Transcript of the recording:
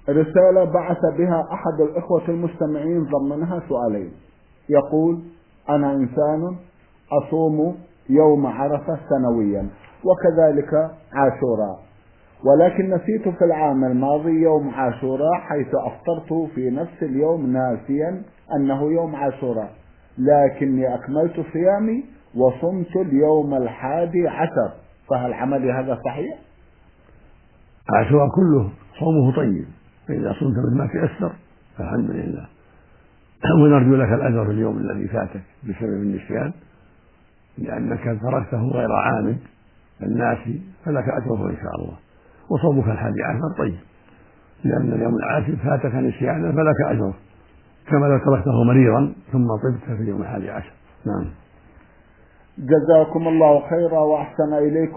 رسالة بعث بها أحد الإخوة المستمعين ضمنها سؤالين. يقول: أنا إنسان أصوم يوم عرفة سنويا وكذلك عاشوراء، ولكن نسيت في العام الماضي يوم عاشوراء، حيث أفطرت في نفس اليوم ناسيا أنه يوم عاشوراء، لكني أكملت صيامي وصمت اليوم 11، فهل عملي هذا صحيح؟ عاشوراء كله صومه طيب، فإذا صمت مثل ما تيسر فالحمد لله، ونرجو لك الأجر في اليوم الذي فاتك بسبب النسيان، لأنك تركته غير عامد الناسي، فلك أجره إن شاء الله. وصومك 11 طيب، لأن اليوم العاشر فاتك نسيانا فلك أجره، كما لو تركته مريضا ثم طبت في اليوم 11. نعم. جزاكم الله خيرا وأحسن إليكم.